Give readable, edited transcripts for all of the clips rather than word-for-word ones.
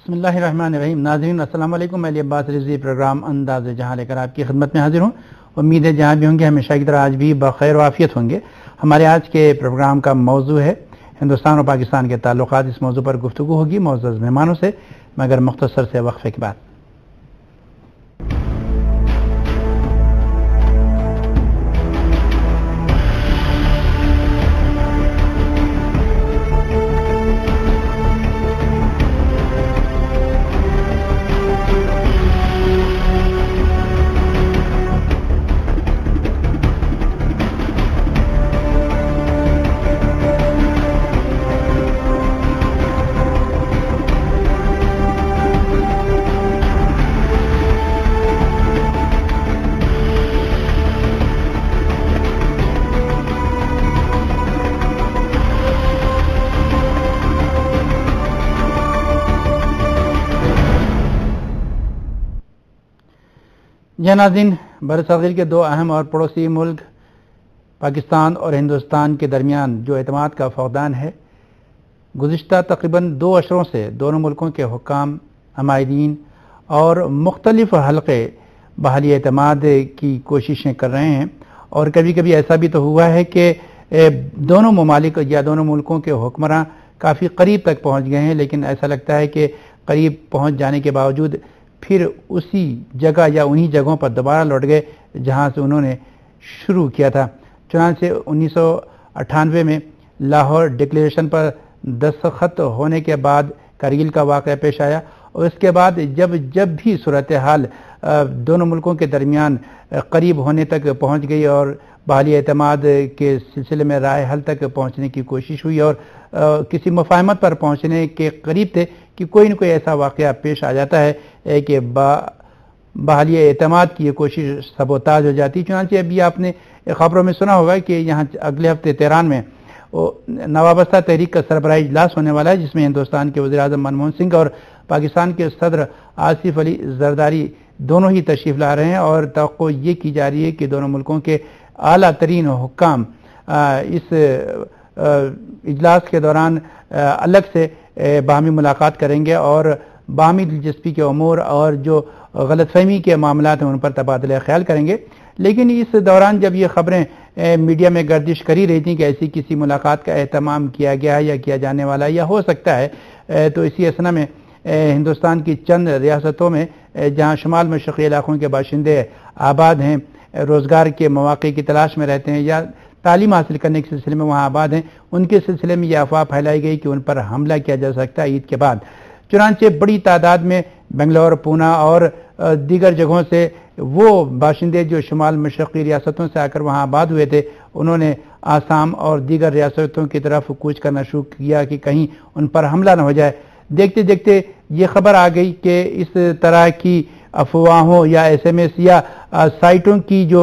بسم اللہ الرحمن الرحیم. ناظرین السلام علیکم. میں علی عباس رضوی پروگرام انداز جہاں لے کر آپ کی خدمت میں حاضر ہوں. امید ہے جہاں بھی ہوں گے ہمیشہ کی طرح آج بھی بخیر و عافیت ہوں گے. ہمارے آج کے پروگرام کا موضوع ہے ہندوستان اور پاکستان کے تعلقات. اس موضوع پر گفتگو ہوگی معزز مہمانوں سے مگر مختصر سے وقفے کے بعد. جی ناظرین، برصغیر کے دو اہم اور پڑوسی ملک پاکستان اور ہندوستان کے درمیان جو اعتماد کا فقدان ہے، گزشتہ تقریباً 2 اشروں سے دونوں ملکوں کے حکام، عمائدین اور مختلف حلقے بحالی اعتماد کی کوششیں کر رہے ہیں. اور کبھی کبھی ایسا بھی تو ہوا ہے کہ دونوں ممالک یا دونوں ملکوں کے حکمراں کافی قریب تک پہنچ گئے ہیں، لیکن ایسا لگتا ہے کہ قریب پہنچ جانے کے باوجود پھر اسی جگہ یا انہی جگہوں پر دوبارہ لوٹ گئے جہاں سے انہوں نے شروع کیا تھا. چنانچہ 1998 میں لاہور ڈکلیریشن پر دستخط ہونے کے بعد کرگل کا واقعہ پیش آیا، اور اس کے بعد جب بھی صورتحال دونوں ملکوں کے درمیان قریب ہونے تک پہنچ گئی اور بحالی اعتماد کے سلسلے میں رائے حل تک پہنچنے کی کوشش ہوئی اور کسی مفاہمت پر پہنچنے کے قریب تھے کہ کوئی نہ کوئی ایسا واقعہ پیش آ جاتا ہے کہ بحالی اعتماد کی یہ کوشش سبوتاژ ہو جاتی. چنانچہ ابھی آپ نے خبروں میں سنا ہوگا کہ یہاں اگلے ہفتے تہران میں نوابستہ تحریک کا سربراہی اجلاس ہونے والا ہے، جس میں ہندوستان کے وزیر اعظم منموہن سنگھ اور پاکستان کے صدر آصف علی زرداری دونوں ہی تشریف لا رہے ہیں. اور توقع یہ کی جا رہی ہے کہ دونوں ملکوں کے اعلیٰ ترین حکام اس اجلاس کے دوران الگ سے باہمی ملاقات کریں گے اور باہمی دلچسپی کے امور اور جو غلط فہمی کے معاملات ہیں ان پر تبادلہ خیال کریں گے. لیکن اس دوران جب یہ خبریں میڈیا میں گردش کری رہی تھیں کہ ایسی کسی ملاقات کا اہتمام کیا گیا یا کیا جانے والا یا ہو سکتا ہے، تو اسی اثنا میں ہندوستان کی چند ریاستوں میں جہاں شمال مشرقی علاقوں کے باشندے آباد ہیں، روزگار کے مواقع کی تلاش میں رہتے ہیں یا تعلیم حاصل کرنے کے سلسلے میں وہاں آباد ہیں، ان کے سلسلے میں یہ افواہ پھیلائی گئی کہ ان پر حملہ کیا جا سکتا ہے عید کے بعد. چنانچہ بڑی تعداد میں بنگلور، پونا اور دیگر جگہوں سے وہ باشندے جو شمال مشرقی ریاستوں سے آ کر وہاں آباد ہوئے تھے، انہوں نے آسام اور دیگر ریاستوں کی طرف کوچ کرنا شروع کیا کہ کہیں ان پر حملہ نہ ہو جائے. دیکھتے دیکھتے یہ خبر آ گئی کہ اس طرح کی افواہوں یا SMS یا سائٹوں کی جو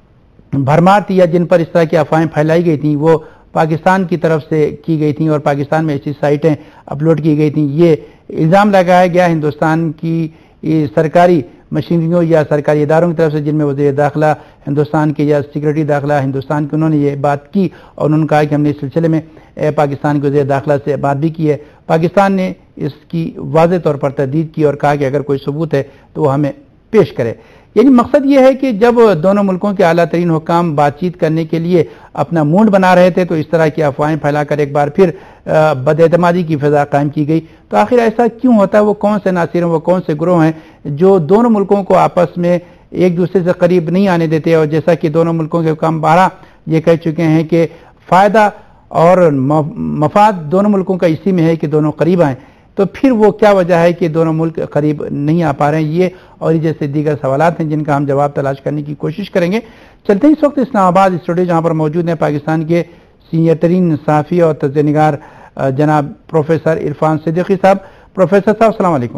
بھرمار تھی یا جن پر اس طرح کی افواہیں پھیلائی گئی تھیں وہ پاکستان کی طرف سے کی گئی تھیں اور پاکستان میں ایسی سائٹیں اپلوڈ کی گئی تھیں. یہ الزام لگایا گیا ہندوستان کی سرکاری مشینریوں یا سرکاری اداروں کی طرف سے، جن میں وزیر داخلہ ہندوستان کے یا سیکرٹری داخلہ ہندوستان کے، انہوں نے یہ بات کی اور انہوں نے کہا کہ ہم نے اس سلسلے میں پاکستان کے وزیر داخلہ سے بات بھی کی ہے. پاکستان نے اس کی واضح طور پر تردید کی اور کہا کہ اگر کوئی ثبوت ہے تو وہ ہمیں پیش کرے. یعنی مقصد یہ ہے کہ جب دونوں ملکوں کے اعلیٰ ترین حکام بات چیت کرنے کے لیے اپنا موڈ بنا رہے تھے تو اس طرح کی افواہیں پھیلا کر ایک بار پھر بد اعتمادی کی فضا قائم کی گئی. تو آخر ایسا کیوں ہوتا ہے؟ وہ کون سے ناصر ہیں، وہ کون سے گروہ ہیں جو دونوں ملکوں کو آپس میں ایک دوسرے سے قریب نہیں آنے دیتے؟ اور جیسا کہ دونوں ملکوں کے حکام بارہ یہ کہہ چکے ہیں کہ فائدہ اور مفاد دونوں ملکوں کا اسی میں ہے کہ دونوں قریب آئیں، تو پھر وہ کیا وجہ ہے کہ دونوں ملک قریب نہیں آ پا رہے ہیں؟ یہ اور جیسے دیگر سوالات ہیں جن کا ہم جواب تلاش کرنے کی کوشش کریں گے. چلتے ہیں اس وقت اسلام آباد اسٹوڈیو جہاں پر موجود ہیں پاکستان کے سینئر ترین صحافی اور تجزیہ نگار جناب پروفیسر عرفان صدیقی صاحب. پروفیسر صاحب السلام علیکم.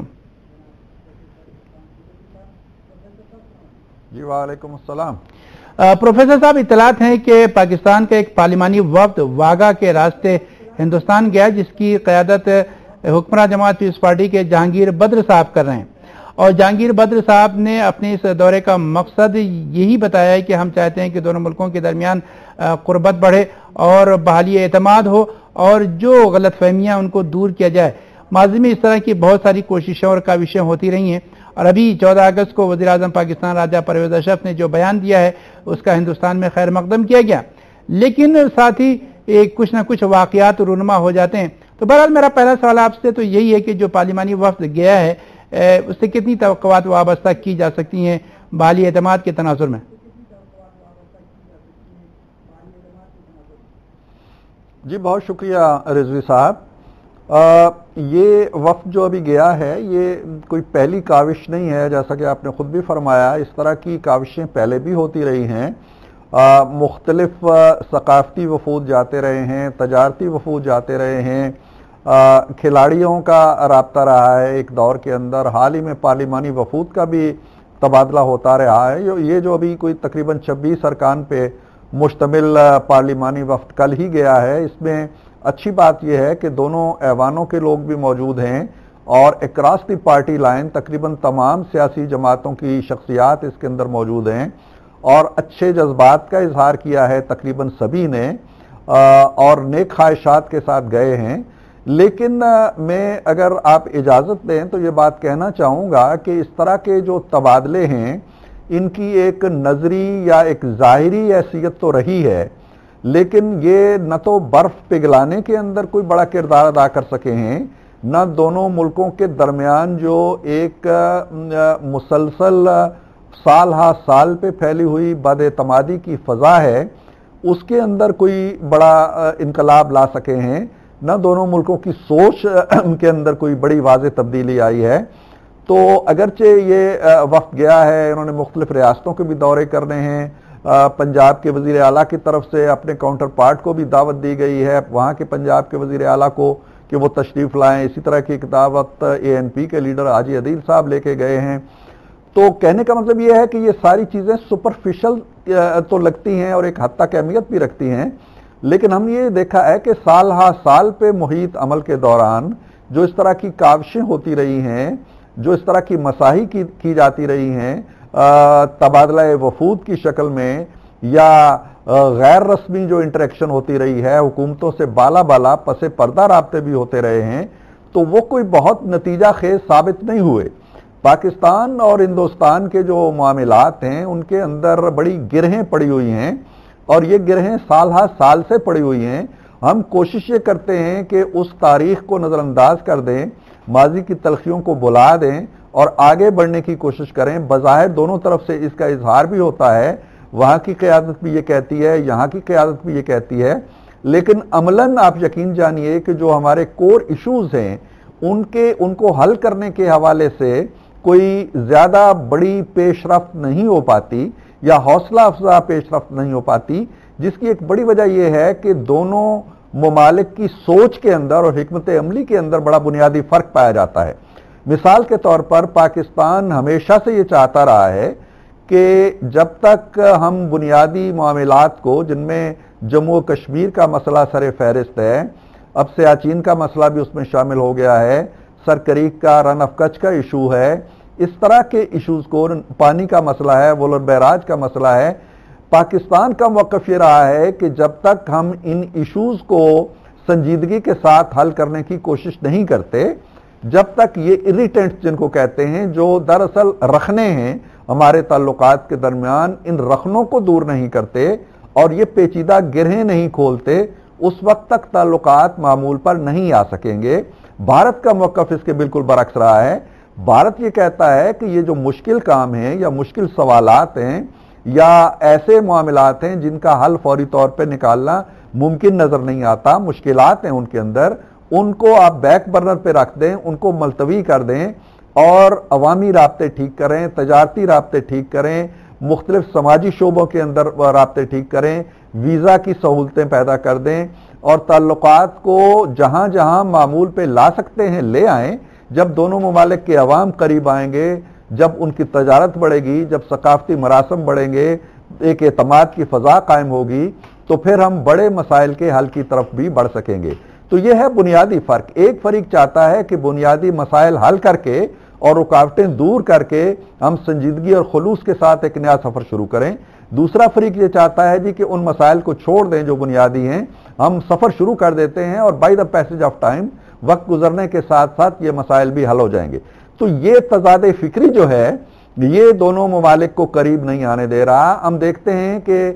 جی وعلیکم السلام. پروفیسر صاحب، اطلاعات ہیں کہ پاکستان کا ایک پارلیمانی وفد واگا کے راستے ہندوستان گیا جس کی قیادت حکمراں جماعت پیپلز پارٹی کے جہانگیر بدر صاحب کر رہے ہیں، اور جہانگیر بدر صاحب نے اپنے اس دورے کا مقصد یہی بتایا ہے کہ ہم چاہتے ہیں کہ دونوں ملکوں کے درمیان قربت بڑھے اور بحالی اعتماد ہو اور جو غلط فہمیاں ان کو دور کیا جائے. माजी में इस तरह की बहुत सारी कोशिशें और काविशें होती रही हैं, और अभी 14 अगस्त को वज़ीर आज़म पाकिस्तान राजा परवेज़ अशरफ ने जो बयान दिया है उसका हिंदुस्तान में खैर मकदम किया गया, लेकिन साथ ही कुछ ना कुछ वाक़यात रूनुमा हो जाते हैं। तो बहरहाल मेरा पहला सवाल आपसे तो यही है कि जो पार्लिमानी वफ़द गया है उससे कितनी तवक्कुआत वाबस्ता की जा सकती हैं बाली एतमाद के तनाजुर में? जी बहुत शुक्रिया रिजवी साहब। ये वफ़द जो अभी गया है ये कोई पहली काविश नहीं है, जैसा कि आपने खुद भी फरमाया इस तरह की काविशें पहले भी होती रही हैं। मुख्तलिफ सकाफ़ती वफूद जाते रहे हैं, तजारती वफूद जाते रहे हैं, खिलाड़ियों का राब्ता रहा है एक दौर के अंदर। हाल ही में पार्लिमानी वफूद का भी तबादला होता रहा है। ये जो अभी कोई तकरीबन 26 अरकान पे मुश्तमिल पार्लिमानी वफ़द कल ही गया है, इसमें अच्छी बात यह है कि दोनों ऐवानों के लोग भी मौजूद हैं और अक्रॉस द पार्टी लाइन तकरीबन तमाम सियासी जमातों की शख्सियात इसके अंदर मौजूद हैं और अच्छे जज्बात का इजहार किया है तकरीबन सभी ने और नेक ख्वाहिशात के साथ गए हैं। लेकिन मैं अगर आप इजाज़त दें तो ये बात कहना चाहूँगा कि इस तरह के जो तबादले हैं इनकी एक नजरी या एक ज़ाहिरी हैसियत तो रही है, लेकिन ये न तो बर्फ पिघलाने के अंदर कोई बड़ा किरदार अदा कर सके हैं, न दोनों मुल्कों के दरमियान जो एक मुसलसल साल हा साल पे फैली हुई बदएतमादी की फ़ज़ा है उसके अंदर कोई बड़ा इनकलाब ला सके हैं, न दोनों मुल्कों की सोच के अंदर कोई बड़ी वाज़ेह तब्दीली आई है। तो अगरचे ये वक्त गया है, इन्होंने मुख्तलिफ रियासतों के भी दौरे करने हैं, पंजाब के वज़ीर आला की तरफ से अपने काउंटर पार्ट को भी दावत दी गई है वहाँ के पंजाब के वज़ीर आला को कि वो तशरीफ़ लाएँ। इसी तरह की एक दावत ANP के लीडर हाजी अदील साहब लेके गए हैं। तो कहने का मतलब ये है कि ये सारी चीज़ें सुपरफिशल तो लगती हैं और एक हद तक अहमियत भी रखती हैं, लेकिन हम ये देखा है कि साल हा साल पे मुहित अमल के दौरान जो इस तरह की काविशें होती रही हैं, जो इस तरह की मसाही की जाती रही हैं तबादला वफूद की शक्ल में या गैर रस्मी जो इंटरेक्शन होती रही है, हुकूमतों से बाला बाला पसे पर्दा राब्ते भी होते रहे हैं, तो वो कोई बहुत नतीजा खेज साबित नहीं हुए। पाकिस्तान और हिंदुस्तान के जो मामलात हैं उनके अंदर बड़ी गिरहें पड़ी हुई हैं और ये गिरहें साल हा साल से पड़ी हुई हैं। हम कोशिश ये करते हैं कि उस तारीख को नज़रअंदाज कर दें, माजी की तलखियों को बुला दें और आगे बढ़ने की कोशिश करें। बज़ाहिर दोनों तरफ से इसका इजहार भी होता है, वहाँ की क़यादत भी ये कहती है, यहाँ की क़यादत भी ये कहती है, लेकिन अमलन आप यकीन जानिए कि जो हमारे कोर इश्यूज़ हैं उनको हल करने के हवाले से कोई ज़्यादा बड़ी पेशरफ्त नहीं हो पाती या हौसला अफजा पेशरफ्त नहीं हो पाती, जिसकी एक बड़ी वजह यह है कि दोनों ममालिक की सोच के अंदर और हिकमत अमली के अंदर बड़ा बुनियादी फ़र्क पाया जाता है। मिसाल के तौर पर पाकिस्तान हमेशा से ये चाहता रहा है कि जब तक हम बुनियादी मामलात को, जिनमें जम्मू कश्मीर का मसला सर फहरिस्त है, अब सियाचिन का मसला भी उसमें शामिल हो गया है, सर क्रीक का रन ऑफ कच्छ का इशू है, इस तरह के इशूज़ को, पानी का मसला है, वोलर बैराज का मसला है, पाकिस्तान का मौक़िफ़ ये रहा है कि जब तक हम इन इशूज़ को संजीदगी के साथ हल करने की कोशिश नहीं करते, जब तक ये इरिटेंट्स जिनको कहते हैं जो दरअसल रखने हैं हमारे ताल्लुकात के दरमियान, इन रखनों को दूर नहीं करते और ये पेचीदा गिरहें नहीं खोलते, उस वक्त तक ताल्लुकात मामूल पर नहीं आ सकेंगे। भारत का मौक़िफ़ इसके बिल्कुल बरक्स रहा है। भारत ये कहता है कि ये जो मुश्किल काम है या मुश्किल सवालात हैं या ऐसे मामलात हैं जिनका हल फौरी तौर पे निकालना मुमकिन नज़र नहीं आता, मुश्किलात हैं उनके अंदर, उनको आप बैक बर्नर पे रख दें, उनको मुलतवी कर दें और अवामी राब्ते ठीक करें, तजारती राब्ते ठीक करें, मुख्तलिफ समाजी शोबों के अंदर राब्ते ठीक करें, वीज़ा की सहूलतें पैदा कर दें और ताल्लुकात को जहाँ जहाँ मामूल पे ला सकते हैं ले आएँ। जब दोनों ममालिक के अवाम करीब आएंगे, जब उनकी तजारत बढ़ेगी, जब सकाफती मरासम बढ़ेंगे, एक एतमाद की फ़ज़ा कायम होगी, तो फिर हम बड़े मसाइल के हल की तरफ भी बढ़ सकेंगे। तो यह है बुनियादी फ़र्क। एक फरीक चाहता है कि बुनियादी मसाइल हल करके और रुकावटें दूर करके हम संजीदगी और खुलूस के साथ एक नया सफ़र शुरू करें। दूसरा फरीक ये चाहता है जी कि उन मसाइल को छोड़ दें जो बुनियादी हैं, हम सफ़र शुरू कर देते हैं और by the passage of time وقت گزرنے کے ساتھ ساتھ یہ مسائل بھی حل ہو جائیں گے. تو یہ تضاد فکری جو ہے یہ دونوں ممالک کو قریب نہیں آنے دے رہا. ہم دیکھتے ہیں کہ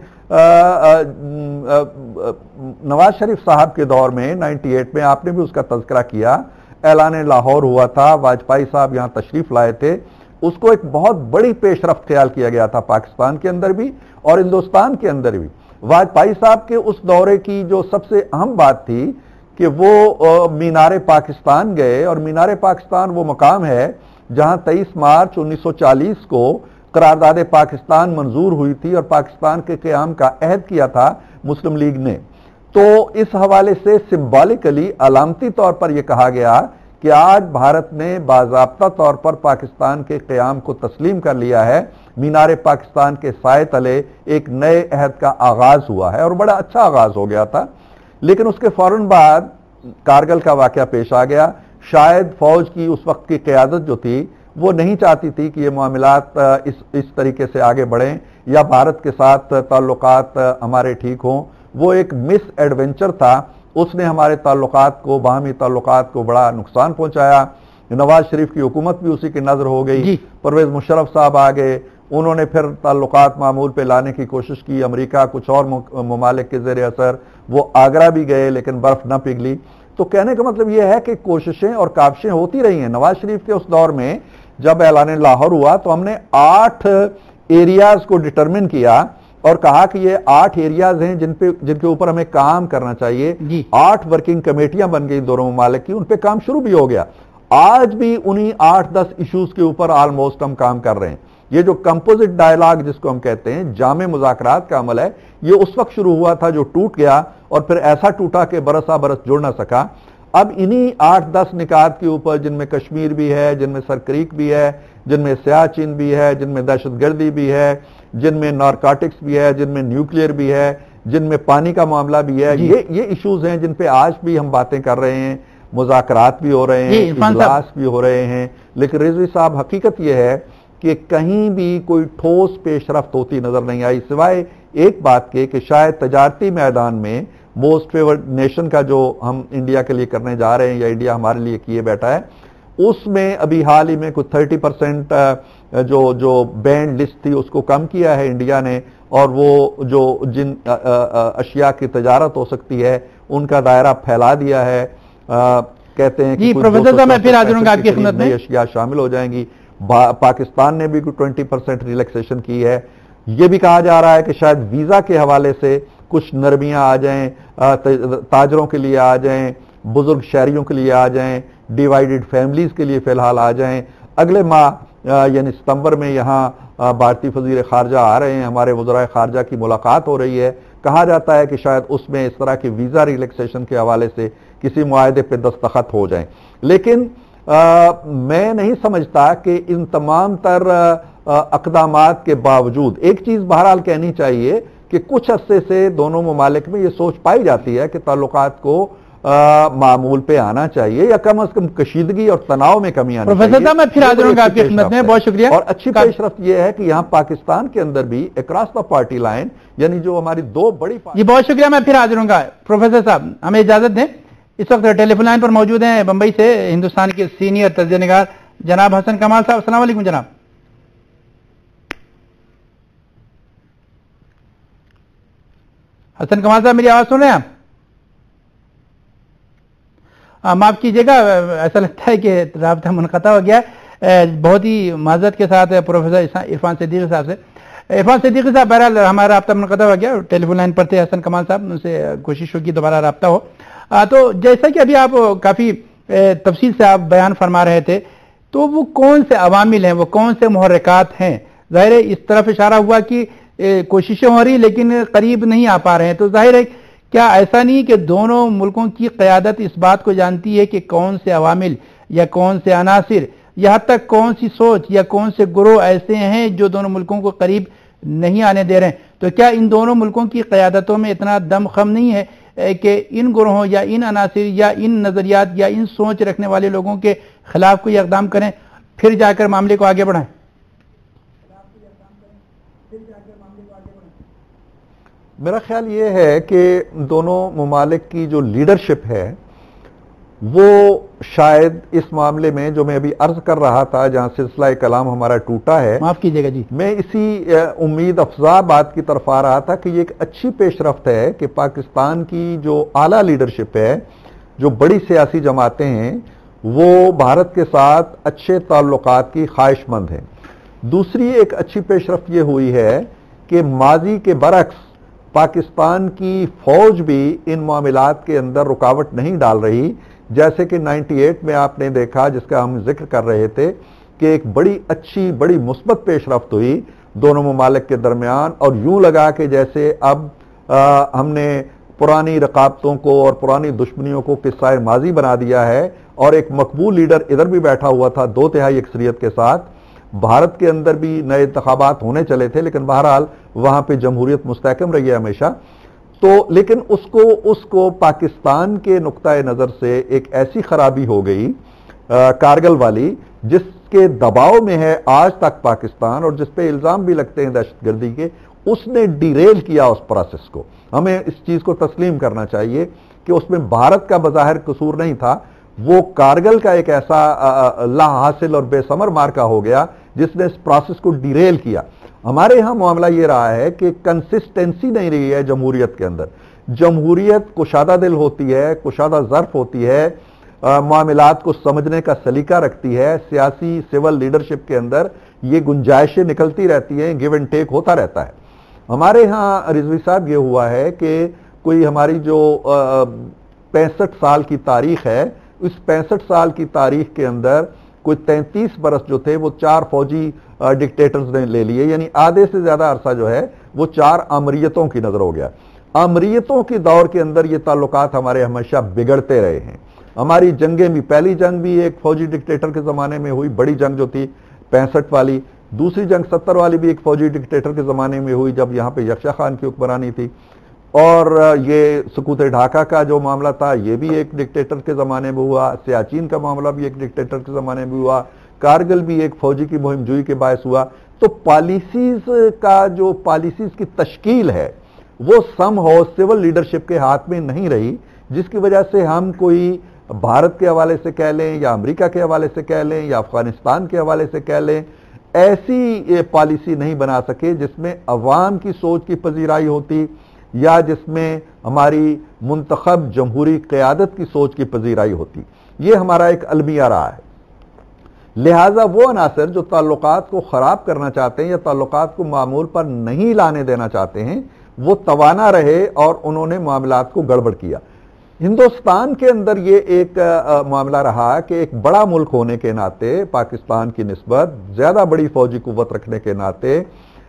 نواز شریف صاحب کے دور میں 98 میں آپ نے بھی اس کا تذکرہ کیا, اعلان لاہور ہوا تھا, واجپئی صاحب یہاں تشریف لائے تھے, اس کو ایک بہت بڑی پیش رفت خیال کیا گیا تھا پاکستان کے اندر بھی اور ہندوستان کے اندر بھی. واجپئی صاحب کے اس دورے کی جو سب سے اہم بات تھی کہ وہ مینار پاکستان گئے, اور مینار پاکستان وہ مقام ہے جہاں 23 مارچ 1940 کو قرارداد پاکستان منظور ہوئی تھی اور پاکستان کے قیام کا عہد کیا تھا مسلم لیگ نے. تو اس حوالے سے سمبولکلی علامتی طور پر یہ کہا گیا کہ آج بھارت نے باضابطہ طور پر پاکستان کے قیام کو تسلیم کر لیا ہے. مینار پاکستان کے سائے تلے ایک نئے عہد کا آغاز ہوا ہے, اور بڑا اچھا آغاز ہو گیا تھا. لیکن اس کے فوراً بعد کارگل کا واقعہ پیش آ گیا. شاید فوج کی اس وقت کی قیادت جو تھی وہ نہیں چاہتی تھی کہ یہ معاملات اس طریقے سے آگے بڑھیں یا بھارت کے ساتھ تعلقات ہمارے ٹھیک ہوں. وہ ایک مس ایڈونچر تھا, اس نے ہمارے تعلقات کو, باہمی تعلقات کو بڑا نقصان پہنچایا. نواز شریف کی حکومت بھی اسی کی نظر ہو گئی. پرویز مشرف صاحب آ گئے, انہوں نے پھر تعلقات معمول پہ لانے کی کوشش کی. امریکہ کچھ اور ممالک کے زیر اثر وہ آگرہ بھی گئے لیکن برف نہ پگھلی. تو کہنے کا مطلب یہ ہے کہ کوششیں اور کاوشیں ہوتی رہی ہیں. نواز شریف کے اس دور میں جب اعلان لاہور ہوا تو ہم نے 8 ایریاز کو ڈٹرمن کیا اور کہا کہ یہ 8 ایریاز ہیں جن کے اوپر ہمیں کام کرنا چاہیے. 8 ورکنگ کمیٹیاں بن گئی دونوں ممالک کی, ان پہ کام شروع بھی ہو گیا. آج بھی انہی 8-10 ایشوز کے اوپر آلموسٹ ہم کام کر رہے ہیں. یہ جو کمپوزٹ ڈائلاگ جس کو ہم کہتے ہیں, جامع مذاکرات کا عمل ہے, یہ اس وقت شروع ہوا تھا جو ٹوٹ گیا اور پھر ایسا ٹوٹا کہ برسا برس جڑ نہ سکا. اب انہی 8-10 نکات کے اوپر, جن میں کشمیر بھی ہے, جن میں سرکریک بھی ہے, جن میں سیاچن بھی ہے, جن میں دہشت گردی بھی ہے, جن میں نارکاٹکس بھی ہے, جن میں نیوکلیئر بھی ہے, جن میں پانی کا معاملہ بھی ہے, یہ ایشوز ہیں جن پہ آج بھی ہم باتیں کر رہے ہیں, مذاکرات بھی ہو رہے ہیں, اجلاس بھی ہو رہے ہیں. لیکن رضوی صاحب حقیقت یہ ہے کہ کہیں بھی کوئی ٹھوس پیش رفت ہوتی نظر نہیں آئی, سوائے ایک بات کے کہ شاید تجارتی میدان میں موسٹ فیورڈ نیشن کا جو ہم انڈیا کے لیے کرنے جا رہے ہیں یا انڈیا ہمارے لیے کیے بیٹھا ہے, اس میں ابھی حال ہی میں کچھ 30% جو بینڈ لسٹ تھی اس کو کم کیا ہے انڈیا نے, اور وہ جو جن اشیاء کی تجارت ہو سکتی ہے ان کا دائرہ پھیلا دیا ہے. کہتے ہیں کہ پروفیسر صاحب میں پھر حاضر ہوں گا آپ کی خدمت میں. اشیاء شامل ہو جائیں گی. پاکستان نے بھی 20% ریلیکسیشن کی ہے. یہ بھی کہا جا رہا ہے کہ شاید ویزا کے حوالے سے کچھ نرمیاں آ جائیں, تاجروں کے لیے آ جائیں, بزرگ شہریوں کے لیے آ جائیں, ڈیوائیڈڈ فیملیز کے لیے فی الحال آ جائیں. اگلے ماہ یعنی ستمبر میں یہاں بھارتی وزیر خارجہ آ رہے ہیں, ہمارے وزرائے خارجہ کی ملاقات ہو رہی ہے. کہا جاتا ہے کہ شاید اس میں اس طرح کی ویزا ریلیکسیشن کے حوالے سے کسی معاہدے پہ دستخط ہو جائیں. لیکن میں نہیں سمجھتا کہ ان تمام تر اقدامات کے باوجود ایک چیز بہرحال کہنی چاہیے کہ کچھ عرصے سے دونوں ممالک میں یہ سوچ پائی جاتی ہے کہ تعلقات کو معمول پہ آنا چاہیے یا کم از کم کشیدگی اور تناؤ میں کمی آنی چاہیے. پروفیسر صاحب میں پھر حاضر ہوں گا آپ کی خدمت میں, بہت شکریہ. اور اچھی پیش رفت یہ ہے کہ یہاں پاکستان کے اندر بھی اکراس دا پارٹی لائن, یعنی جو ہماری 2 بڑی جی بہت شکریہ, میں پھر حاضر ہوں گا. پروفیسر صاحب ہمیں اجازت دیں, اس وقت ٹیلی فون لائن پر موجود ہیں بمبئی سے ہندوستان کے سینئر تجزیہ نگار جناب حسن کمال صاحب. السلام علیکم جناب. حسن کمال صاحب میری آواز سن رہے ہیں آپ؟ معاف کیجیے گا, ایسا لگتا ہے کہ رابطہ منقطع ہو گیا. بہت ہی معذرت کے ساتھ پروفیسر عرفان صدیقی صاحب سے. عرفان صدیقی صاحب بہرحال ہمارا رابطہ منقطع ہو گیا, ٹیلی فون لائن پر تھے حسن کمال صاحب, ان سے کوشش ہوگی دوبارہ رابطہ ہو. تو جیسا کہ ابھی آپ کافی تفصیل سے آپ بیان فرما رہے تھے, تو وہ کون سے عوامل ہیں, وہ کون سے محرکات ہیں؟ ظاہر ہے اس طرف اشارہ ہوا کہ کوششیں ہو رہی لیکن قریب نہیں آ پا رہے ہیں. تو ظاہر ہے کیا ایسا نہیں کہ دونوں ملکوں کی قیادت اس بات کو جانتی ہے کہ کون سے عوامل یا کون سے عناصر, یہاں تک کون سی سوچ یا کون سے گروہ ایسے ہیں جو دونوں ملکوں کو قریب نہیں آنے دے رہے ہیں؟ تو کیا ان دونوں ملکوں کی قیادتوں میں اتنا دم خم نہیں ہے کہ ان گروہوں یا ان عناصر یا ان نظریات یا ان سوچ رکھنے والے لوگوں کے خلاف کوئی اقدام کریں, پھر جا کر معاملے کو آگے بڑھائیں؟ میرا خیال یہ ہے کہ دونوں ممالک کی جو لیڈرشپ ہے وہ شاید اس معاملے میں جو میں ابھی عرض کر رہا تھا جہاں سلسلہ کلام ہمارا ٹوٹا ہے، معاف کیجیے گا جی، میں اسی امید افزا بات کی طرف آ رہا تھا کہ یہ ایک اچھی پیش رفت ہے کہ پاکستان کی جو اعلیٰ لیڈرشپ ہے، جو بڑی سیاسی جماعتیں ہیں، وہ بھارت کے ساتھ اچھے تعلقات کی خواہش مند ہیں۔ دوسری ایک اچھی پیش رفت یہ ہوئی ہے کہ ماضی کے برعکس پاکستان کی فوج بھی ان معاملات کے اندر رکاوٹ نہیں ڈال رہی، جیسے کہ 98 میں آپ نے دیکھا، جس کا ہم ذکر کر رہے تھے کہ ایک بڑی اچھی بڑی مثبت پیش رفت ہوئی دونوں ممالک کے درمیان، اور یوں لگا کہ جیسے اب ہم نے پرانی رقابتوں کو اور پرانی دشمنیوں کو قصہ ماضی بنا دیا ہے، اور ایک مقبول لیڈر ادھر بھی بیٹھا ہوا تھا 2/3 اکثریت کے ساتھ۔ بھارت کے اندر بھی نئے انتخابات ہونے چلے تھے، لیکن بہرحال وہاں پہ جمہوریت مستحکم رہی ہے ہمیشہ، تو لیکن اس کو پاکستان کے نقطۂ نظر سے ایک ایسی خرابی ہو گئی کارگل والی، جس کے دباؤ میں ہے آج تک پاکستان، اور جس پہ الزام بھی لگتے ہیں دہشت گردی کے، اس نے ڈیریل کیا اس پروسیس کو۔ ہمیں اس چیز کو تسلیم کرنا چاہیے کہ اس میں بھارت کا بظاہر قصور نہیں تھا، وہ کارگل کا ایک ایسا لا حاصل اور بے ثمر مارکا ہو گیا جس نے اس پروسیس کو ڈیریل کیا۔ ہمارے ہاں معاملہ یہ رہا ہے کہ کنسسٹنسی نہیں رہی ہے جمہوریت کے اندر۔ جمہوریت کشادہ دل ہوتی ہے، کشادہ ظرف ہوتی ہے، معاملات کو سمجھنے کا سلیقہ رکھتی ہے، سیاسی سول لیڈرشپ کے اندر یہ گنجائشیں نکلتی رہتی ہیں، گیو اینڈ ٹیک ہوتا رہتا ہے۔ ہمارے ہاں رضوی صاحب یہ ہوا ہے کہ کوئی ہماری جو 65 سال کی تاریخ ہے، اس 65 سال کی تاریخ کے اندر کوئی 33 برس جو تھے وہ 4 فوجی ڈکٹیٹرز نے لے لیے، یعنی آدھے سے زیادہ عرصہ جو ہے وہ 4 آمریتوں کی نظر ہو گیا۔ آمریتوں کی دور کے اندر یہ تعلقات ہمارے ہمیشہ بگڑتے رہے ہیں۔ ہماری جنگیں بھی، پہلی جنگ بھی ایک فوجی ڈکٹیٹر کے زمانے میں ہوئی، بڑی جنگ جو تھی 65 والی، دوسری جنگ 70 والی بھی ایک فوجی ڈکٹیٹر کے زمانے میں ہوئی جب یہاں پہ یکشا خان کی حکمرانی تھی، اور یہ سکوت ڈھاکہ کا جو معاملہ تھا یہ بھی ایک ڈکٹیٹر کے زمانے میں ہوا، سیاچین کا معاملہ بھی ایک ڈکٹیٹر کے زمانے میں ہوا، کارگل بھی ایک فوجی کی مہم جوئی کے باعث ہوا۔ تو پالیسیز کی تشکیل ہے وہ سم ہو سول لیڈرشپ کے ہاتھ میں نہیں رہی، جس کی وجہ سے ہم کوئی بھارت کے حوالے سے کہہ لیں یا امریکہ کے حوالے سے کہہ لیں یا افغانستان کے حوالے سے کہہ لیں، ایسی پالیسی نہیں بنا سکے جس میں عوام کی سوچ کی پذیرائی ہوتی یا جس میں ہماری منتخب جمہوری قیادت کی سوچ کی پذیرائی ہوتی۔ یہ ہمارا ایک المیہ رہا ہے۔ لہٰذا وہ عناصر جو تعلقات کو خراب کرنا چاہتے ہیں یا تعلقات کو معمول پر نہیں لانے دینا چاہتے ہیں، وہ توانا رہے اور انہوں نے معاملات کو گڑبڑ کیا۔ ہندوستان کے اندر یہ ایک معاملہ رہا کہ ایک بڑا ملک ہونے کے ناطے، پاکستان کی نسبت زیادہ بڑی فوجی قوت رکھنے کے ناطے،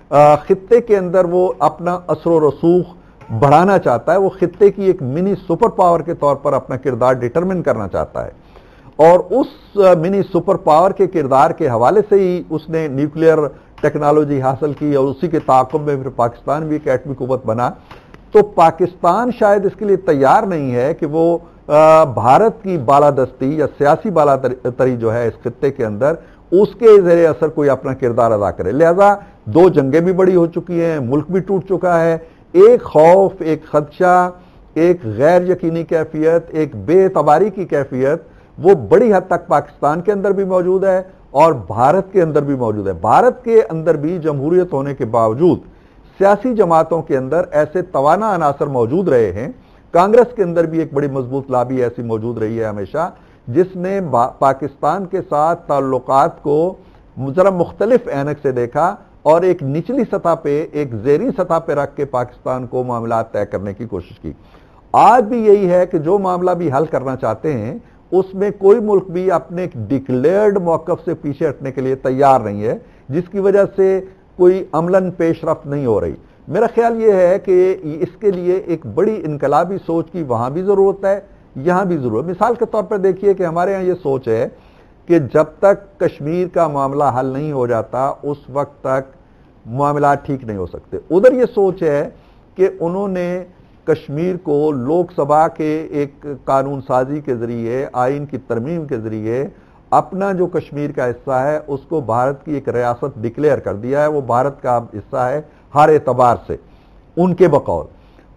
خطے کے اندر وہ اپنا اثر و رسوخ بڑھانا چاہتا ہے، وہ خطے کی ایک منی سپر پاور کے طور پر اپنا کردار ڈیٹرمن کرنا چاہتا ہے، اور اس منی سپر پاور کے کردار کے حوالے سے ہی اس نے نیوکلیئر ٹیکنالوجی حاصل کی، اور اسی کے تعاقب میں پھر پاکستان بھی ایک ایٹمی قوت بنا۔ تو پاکستان شاید اس کے لیے تیار نہیں ہے کہ وہ بھارت کی بالادستی یا سیاسی بالادستی جو ہے اس خطے کے اندر، اس کے زیر اثر کوئی اپنا کردار ادا کرے۔ لہذا 2 جنگیں بھی بڑی ہو چکی ہیں، ملک بھی ٹوٹ چکا ہے، ایک خوف، ایک خدشہ، ایک غیر یقینی کیفیت، ایک بے اعتباری کی کیفیت وہ بڑی حد تک پاکستان کے اندر بھی موجود ہے اور بھارت کے اندر بھی موجود ہے۔ بھارت کے اندر بھی جمہوریت ہونے کے باوجود سیاسی جماعتوں کے اندر ایسے توانا عناصر موجود رہے ہیں۔ کانگریس کے اندر بھی ایک بڑی مضبوط لابی ایسی موجود رہی ہے ہمیشہ، جس نے پاکستان کے ساتھ تعلقات کو ذرا مختلف اینک سے دیکھا اور ایک نچلی سطح پہ، ایک زیریں سطح پہ رکھ کے پاکستان کو معاملات طے کرنے کی کوشش کی۔ آج بھی یہی ہے کہ جو معاملہ بھی حل کرنا چاہتے ہیں اس میں کوئی ملک بھی اپنے ڈکلیئرڈ موقف سے پیچھے ہٹنے کے لیے تیار نہیں ہے، جس کی وجہ سے کوئی عملاً پیش رفت نہیں ہو رہی۔ میرا خیال یہ ہے کہ اس کے لیے ایک بڑی انقلابی سوچ کی وہاں بھی ضرورت ہے، یہاں بھی ضرورت ہے۔ مثال کے طور پر دیکھیے کہ ہمارے ہاں یہ سوچ ہے کہ جب تک کشمیر کا معاملہ حل نہیں ہو جاتا اس وقت تک معاملات ٹھیک نہیں ہو سکتے۔ ادھر یہ سوچ ہے کہ انہوں نے کشمیر کو لوک سبھا کے ایک قانون سازی کے ذریعے، آئین کی ترمیم کے ذریعے اپنا جو کشمیر کا حصہ ہے اس کو بھارت کی ایک ریاست ڈکلیئر کر دیا ہے، وہ بھارت کا حصہ ہے ہر اعتبار سے ان کے بقول۔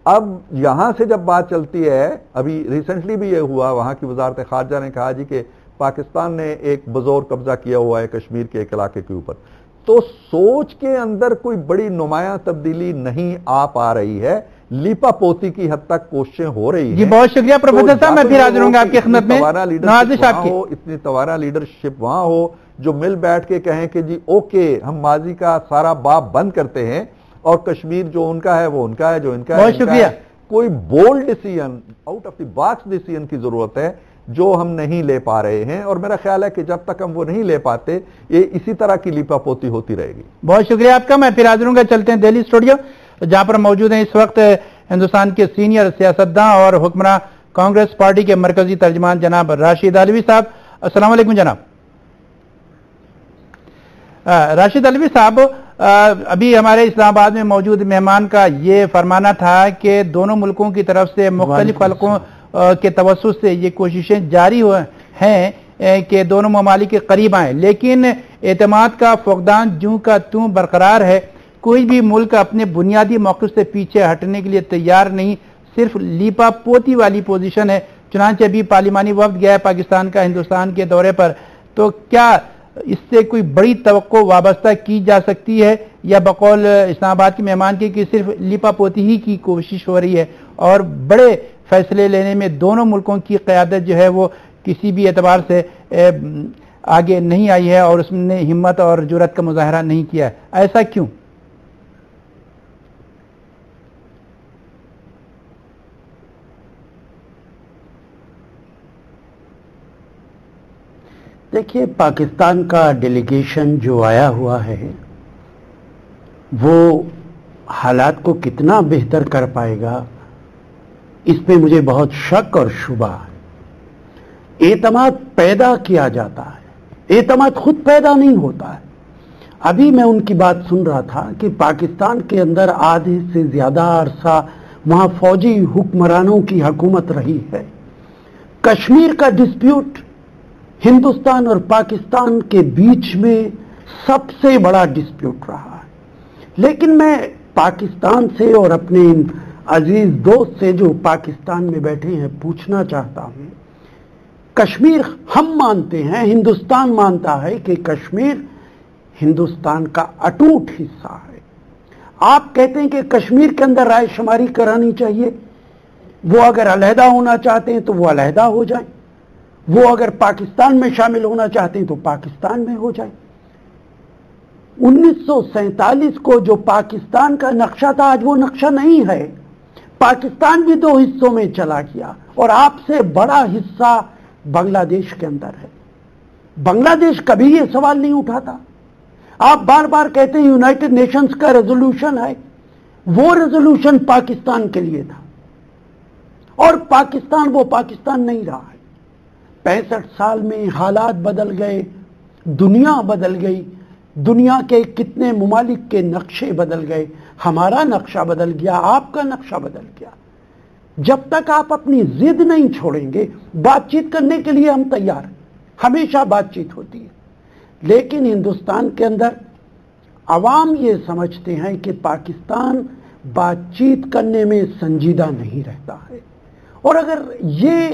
اب یہاں سے جب بات چلتی ہے، ابھی ریسنٹلی بھی یہ ہوا، وہاں کی وزارت خارجہ نے کہا جی کہ پاکستان نے ایک بزور قبضہ کیا ہوا ہے کشمیر کے ایک علاقے کے اوپر، تو سوچ کے اندر کوئی بڑی نمایاں تبدیلی نہیں آ پا رہی ہے، لیپا پوتی کی حد تک کوششیں ہو رہی ہیں۔ جی بہت شکریہ پروفیسر صاحب، میں پھر حاضر ہوں گا آپ کی خدمت میں۔ نوازش آپ کی اتنی توانہ لیڈرشپ وہاں ہو جو مل بیٹھ کے کہیں کہ جی اوکے ہم ماضی کا سارا باب بند کرتے ہیں اور کشمیر جو ان کا ہے وہ ان کا ہے، جو ان کا ہے بہت شکریہ۔ کوئی bold decision, out of the box decision کی ضرورت ہے جو ہم نہیں لے پا رہے ہیں، اور میرا خیال ہے کہ جب تک ہم وہ نہیں لے پاتے یہ اسی طرح کی لیپا پوتی ہوتی رہے گی۔ بہت شکریہ آپ کا، میں پھر حاضر ہوں گا۔ چلتے ہیں دہلی اسٹوڈیو جہاں پر موجود ہیں اس وقت ہندوستان کے سینئر سیاستداں اور حکمراں کانگریس پارٹی کے مرکزی ترجمان جناب راشد علوی صاحب۔ السلام علیکم جناب۔ راشد علوی صاحب، ابھی ہمارے اسلام آباد میں موجود مہمان کا یہ فرمانا تھا کہ دونوں ملکوں کی طرف سے مختلف حلقوں کے توسط سے یہ کوششیں جاری ہیں کہ دونوں ممالک کے قریب آئیں، لیکن اعتماد کا فقدان جوں کا توں برقرار ہے۔ کوئی بھی ملک اپنے بنیادی موقف سے پیچھے ہٹنے کے لیے تیار نہیں، صرف لیپا پوتی والی پوزیشن ہے۔ چنانچہ ابھی پارلیمانی وفد گیا ہے پاکستان کا ہندوستان کے دورے پر، تو کیا اس سے کوئی بڑی توقع وابستہ کی جا سکتی ہے، یا بقول اسلام آباد کے مہمان کی کہ صرف لیپا پوتی ہی کی کوشش ہو رہی ہے اور بڑے فیصلے لینے میں دونوں ملکوں کی قیادت جو ہے وہ کسی بھی اعتبار سے آگے نہیں آئی ہے اور اس نے ہمت اور جرأت کا مظاہرہ نہیں کیا ہے؟ ایسا کیوں؟ دیکھیے، پاکستان کا ڈیلیگیشن جو آیا ہوا ہے وہ حالات کو کتنا بہتر کر پائے گا اس پہ مجھے بہت شک اور شبہ ہے۔ اعتماد پیدا کیا جاتا ہے، اعتماد خود پیدا نہیں ہوتا ہے۔ ابھی میں ان کی بات سن رہا تھا کہ پاکستان کے اندر آدھے سے زیادہ عرصہ وہاں فوجی حکمرانوں کی حکومت رہی ہے۔ کشمیر کا ڈسپیوٹ ہندوستان اور پاکستان کے بیچ میں سب سے بڑا ڈسپیوٹ رہا ہے، لیکن میں پاکستان سے اور اپنے ان عزیز دوست سے جو پاکستان میں بیٹھے ہیں پوچھنا چاہتا ہوں، کشمیر ہم مانتے ہیں، ہندوستان مانتا ہے کہ کشمیر ہندوستان کا اٹوٹ حصہ ہے۔ آپ کہتے ہیں کہ کشمیر کے اندر رائے شماری کرانی چاہیے، وہ اگر علیحدہ ہونا چاہتے ہیں تو وہ علیحدہ ہو جائیں، وہ اگر پاکستان میں شامل ہونا چاہتے ہیں تو پاکستان میں ہو جائیں۔ 1947 کو جو پاکستان کا نقشہ تھا آج وہ نقشہ نہیں ہے۔ پاکستان بھی دو حصوں میں چلا گیا اور آپ سے بڑا حصہ بنگلہ دیش کے اندر ہے۔ بنگلہ دیش کبھی یہ سوال نہیں اٹھاتا۔ آپ بار بار کہتے ہیں یونائٹڈ نیشنز کا ریزولوشن ہے، وہ ریزولوشن پاکستان کے لیے تھا اور پاکستان وہ پاکستان نہیں رہا ہے۔ 65 سال میں حالات بدل گئے، دنیا بدل گئی، دنیا کے کتنے ممالک کے نقشے بدل گئے، ہمارا نقشہ بدل گیا، آپ کا نقشہ بدل گیا۔ جب تک آپ اپنی ضد نہیں چھوڑیں گے، بات چیت کرنے کے لیے ہم تیار ہیں، ہمیشہ بات چیت ہوتی ہے، لیکن ہندوستان کے اندر عوام یہ سمجھتے ہیں کہ پاکستان بات چیت کرنے میں سنجیدہ نہیں رہتا ہے، اور اگر یہ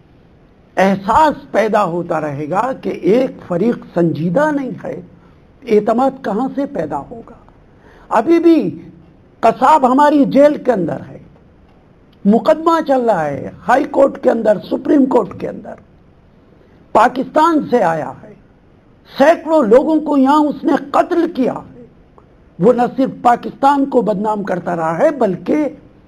احساس پیدا ہوتا رہے گا کہ ایک فریق سنجیدہ نہیں ہے، اعتماد کہاں سے پیدا ہوگا؟ ابھی بھی قصاب ہماری جیل کے اندر ہے، مقدمہ چل رہا ہے ہائی کورٹ کے اندر، سپریم کورٹ کے اندر، پاکستان سے آیا ہے، سینکڑوں لوگوں کو یہاں اس نے قتل کیا ہے۔ وہ نہ صرف پاکستان کو بدنام کرتا رہا ہے بلکہ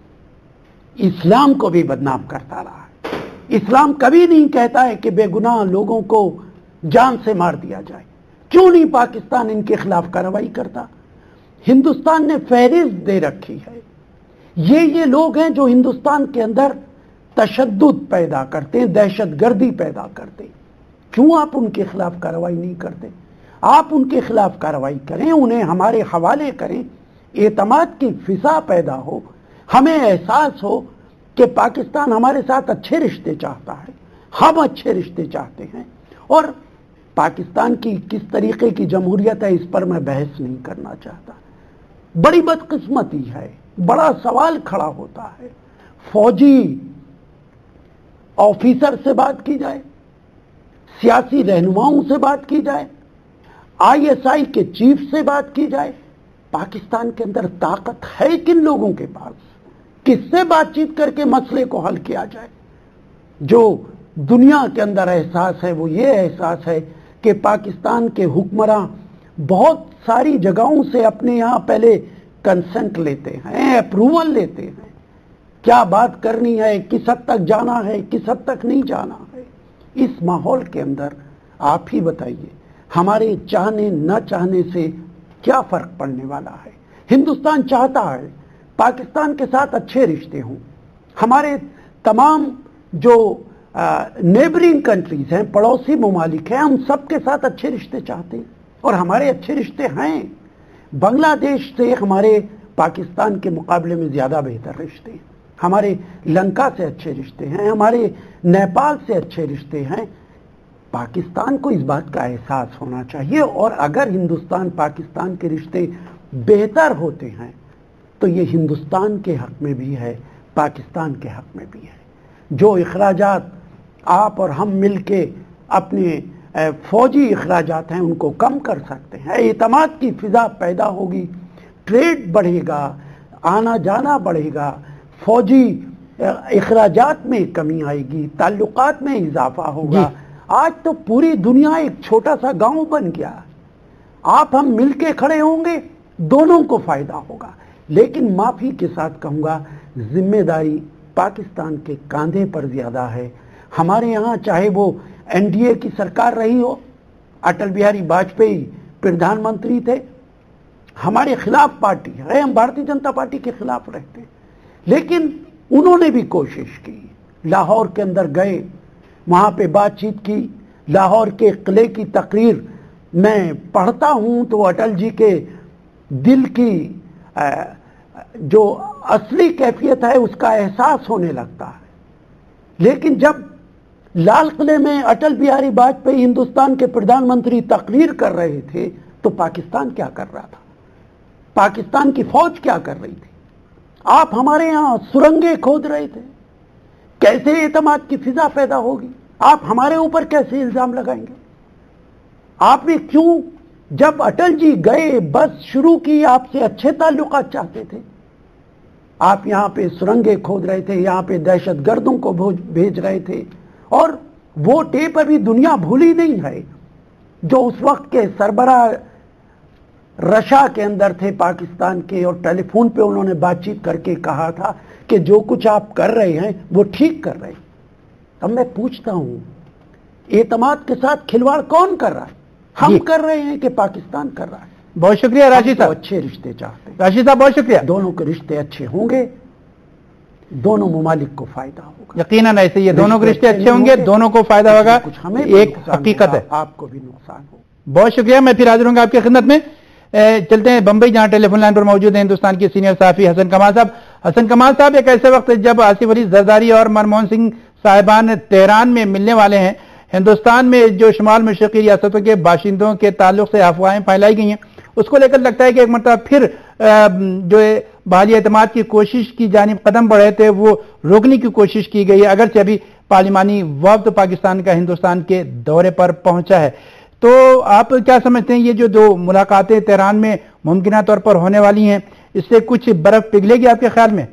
اسلام کو بھی بدنام کرتا رہا ہے۔ اسلام کبھی نہیں کہتا ہے کہ بے گناہ لوگوں کو جان سے مار دیا جائے۔ کیوں نہیں پاکستان ان کے خلاف کارروائی کرتا؟ ہندوستان نے فہرست دے رکھی ہے، یہ لوگ ہیں جو ہندوستان کے اندر تشدد پیدا کرتے ہیں، دہشت گردی پیدا کرتے ہیں۔ کیوں آپ ان کے خلاف کارروائی نہیں کرتے؟ آپ ان کے خلاف کارروائی کریں، انہیں ہمارے حوالے کریں، اعتماد کی فضا پیدا ہو، ہمیں احساس ہو کہ پاکستان ہمارے ساتھ اچھے رشتے چاہتا ہے، ہم اچھے رشتے چاہتے ہیں، اور پاکستان کی کس طریقے کی جمہوریت ہے اس پر میں بحث نہیں کرنا چاہتا۔ بڑی بدقسمتی ہے बड़ा सवाल खड़ा होता है। फौजी ऑफिसर से बात की जाए, सियासी रहनुमाओं से बात की जाए, आईएसआई के चीफ से बात की जाए, पाकिस्तान के अंदर ताकत है किन लोगों के पास? किससे बातचीत करके मसले को हल किया जाए? जो दुनिया के अंदर एहसास है वो ये एहसास है कि पाकिस्तान के हुक्मरान बहुत सारी जगहों से अपने यहाँ पहले कंसेंट लेते हैं, अप्रूवल लेते हैं, क्या बात करनी है, किस हद तक जाना है, किस हद तक नहीं जाना है। इस माहौल के अंदर आप ही बताइए, हमारे चाहने न चाहने से क्या फर्क पड़ने वाला है? हिंदुस्तान चाहता है पाकिस्तान के साथ अच्छे रिश्ते हों। हमारे तमाम जो नेबरिंग कंट्रीज हैं, पड़ोसी ममालिक हैं, हम सबके साथ अच्छे रिश्ते चाहते हैं और हमारे अच्छे रिश्ते हैं। बांग्लादेश से हमारे पाकिस्तान के मुकाबले में ज्यादा बेहतर रिश्ते हैं। हमारे लंका से अच्छे रिश्ते हैं, हमारे नेपाल से अच्छे रिश्ते हैं। पाकिस्तान को इस बात का एहसास होना चाहिए और अगर हिंदुस्तान पाकिस्तान के रिश्ते बेहतर होते हैं तो ये हिंदुस्तान के हक में भी है, पाकिस्तान के हक में भी है। जो इखराजात आप और हम मिलके अपने फौजी इखराजात हैं उनको कम कर सकते हैं, एतमाद की फिजा पैदा होगी, ट्रेड बढ़ेगा, आना जाना बढ़ेगा, फौजी इखराजात में कमी आएगी, ताल्लुकात में इजाफा होगा। आज तो पूरी दुनिया एक छोटा सा गांव बन गया। आप हम मिलके खड़े होंगे, दोनों को फायदा होगा। लेकिन माफी के साथ कहूंगा, जिम्मेदारी पाकिस्तान के कांधे पर ज्यादा है। हमारे यहाँ चाहे वो एनडीए की सरकार रही हो, अटल बिहारी वाजपेयी प्रधानमंत्री थे, हमारे खिलाफ पार्टी है, हम भारतीय जनता पार्टी के खिलाफ रहते हैं, लेकिन उन्होंने भी कोशिश की। लाहौर के अंदर गए, वहां पे बातचीत की, लाहौर के किले की तकरीर मैं पढ़ता हूं तो अटल जी के दिल की जो असली कैफियत है उसका एहसास होने लगता है। लेकिन जब लाल किले में अटल बिहारी वाजपेयी हिंदुस्तान के प्रधानमंत्री तकरीर कर रहे थे तो पाकिस्तान क्या कर रहा था? पाकिस्तान की फौज क्या कर रही थी? आप हमारे यहां सुरंगें खोद रहे थे। कैसे एतमाद की फिजा पैदा होगी? आप हमारे ऊपर कैसे इल्जाम लगाएंगे? आपने क्यों, जब अटल जी गए, बस शुरू की, आपसे अच्छे ताल्लुकात चाहते थे, आप यहां पे सुरंगें खोद रहे थे, यहां पे दहशतगर्दों को भेज रहे थे। और वो टेप अभी दुनिया भूली नहीं है जो उस वक्त के सरबराह रशा के अंदर थे पाकिस्तान के, और टेलीफोन पे उन्होंने बातचीत करके कहा था कि जो कुछ आप कर रहे हैं वो ठीक कर रहे हैं। अब मैं पूछता हूं, एतमाद के साथ खिलवाड़ कौन कर रहा है? हम कर रहे हैं कि पाकिस्तान कर रहा है? बहुत शुक्रिया राशिद साहब। अच्छे रिश्ते चाहते हैं राशिद साहब, बहुत शुक्रिया। दोनों के रिश्ते अच्छे होंगे, दोनों ममालिक को फायदा होगा। यकीनन ऐसे ही, दोनों के रिश्ते अच्छे होंगे, दोनों को फायदा होगा, कुछ हमें एक हकीकत है, आपको भी नुकसान हो। बहुत शुक्रिया। मैं फिर हाजिर हूंगा आपकी खिदमत में। चलते हैं बंबई, जहां टेलीफोन लाइन पर मौजूद हैं हिंदुस्तान के सीनियर सहाफी हसन कमाल साहब। हसन कमाल साहब, एक ऐसे वक्त जब आसिफ अली जरदारी और मनमोहन सिंह साहिबान तेहरान में मिलने वाले हैं, हिंदुस्तान में जो शुमाल मशरकी रियासतों के बाशिंदों के ताल्लुक से अफवाहें फैलाई गई हैं, उसको लेकर लगता है कि एक मरतबा फिर जो बहाली एतमाद की कोशिश की जानिब कदम बढ़े थे वो रोकने की कोशिश की गई है, अगरचे अभी पार्लिमानी वफ्द पाकिस्तान का हिंदुस्तान के दौरे पर पहुंचा है। तो आप क्या समझते हैं, ये जो दो मुलाकातें तेहरान में मुमकिन तौर पर होने वाली हैं, इससे कुछ बर्फ पिघलेगी आपके ख्याल में?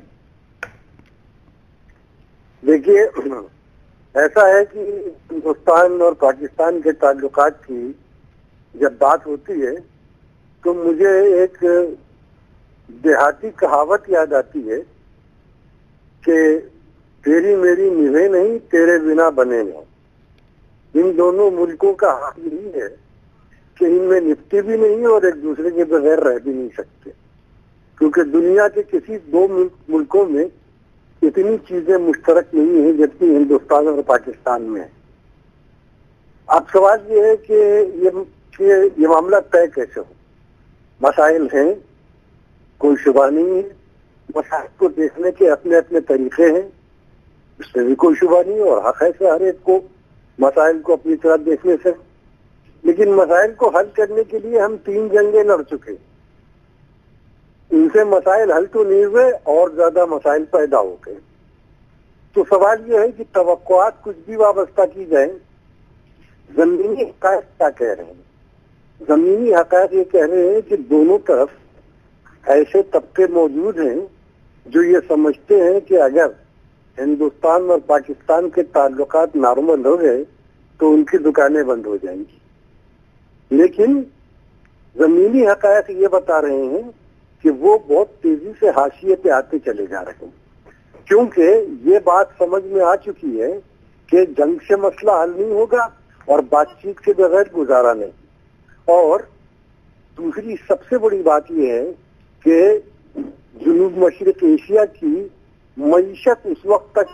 देखिए, ऐसा है कि हिंदुस्तान और पाकिस्तान के ताल्लुकात की जब बात होती है तो मुझे एक देहाती कहावत याद आती है कि तेरी मेरी निभे नहीं, तेरे बिना बने ना। इन दोनों मुल्कों का हाल यही है कि इनमें निपटे भी नहीं और एक दूसरे के बगैर रह भी नहीं सकते, क्योंकि दुनिया के किसी दो मुल्कों में इतनी चीजें मुश्तरक नहीं है जबकि हिंदुस्तान और पाकिस्तान में है। अब सवाल ये है कि ये मामला तय कैसे हो। मसाइल हैं, कोई शुबा नहीं है, मसाइल को देखने के अपने अपने तरीके हैं, इसमें भी कोई शुबा नहीं है और हक है से हर एक को मसाइल को अपनी तरफ देखने से। लेकिन मसाइल को हल करने के लिए हम 3 जंगें लड़ चुके, इनसे मसाइल हल तो नहीं हुए और ज्यादा मसाइल पैदा हो गए। तो सवाल ये है कि तवक्कुआत कुछ भी वाबस्ता की जाए, जमीनी हक़ाइक़ क्या कह रहे हैं? जमीनी हक़ाइक़ ये कह रहे हैं कि दोनों तरफ ऐसे तबके मौजूद हैं जो ये समझते हैं कि अगर हिंदुस्तान और पाकिस्तान के ताल्लुकात नॉर्मल हो गए तो उनकी दुकानें बंद हो जाएंगी। लेकिन जमीनी हक़ाइक़ ये बता रहे हैं कि वो बहुत तेजी से हाशिए पे आते चले जा रहे हैं, क्योंकि ये बात समझ में आ चुकी है कि जंग से मसला हल नहीं होगा और बातचीत के बगैर गुजारा नहीं। और दूसरी सबसे बड़ी बात यह है कि जुनूब मशरिक एशिया की मईशत उस वक्त तक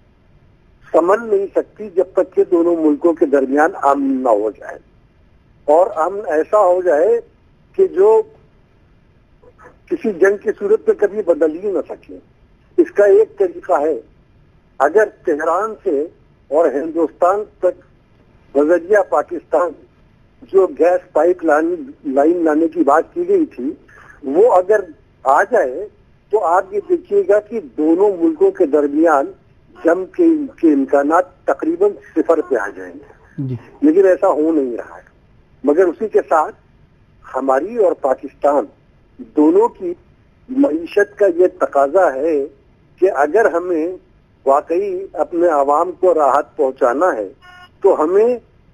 संभल नहीं सकती जब तक कि दोनों मुल्कों के दरमियान अमन न हो जाए, और अमन ऐसा हो जाए कि जो किसी जंग की सूरत में कभी बदल ही न सके। इसका एक तरीका है, अगर तेहरान से और हिंदुस्तान तक बजरिया पाकिस्तान जो गैस पाइप लाइन लाने की बात की गई थी वो अगर आ जाए तो आप ये देखिएगा कि दोनों मुल्कों के दरमियान जंग के इम्कानात तकरीबन सिफर पे आ जाएंगे। लेकिन ऐसा हो नहीं रहा है। मगर उसी के साथ हमारी और पाकिस्तान दोनों की मईशत का ये तकाजा है कि अगर हमें वाकई अपने आवाम को राहत पहुंचाना है तो हमें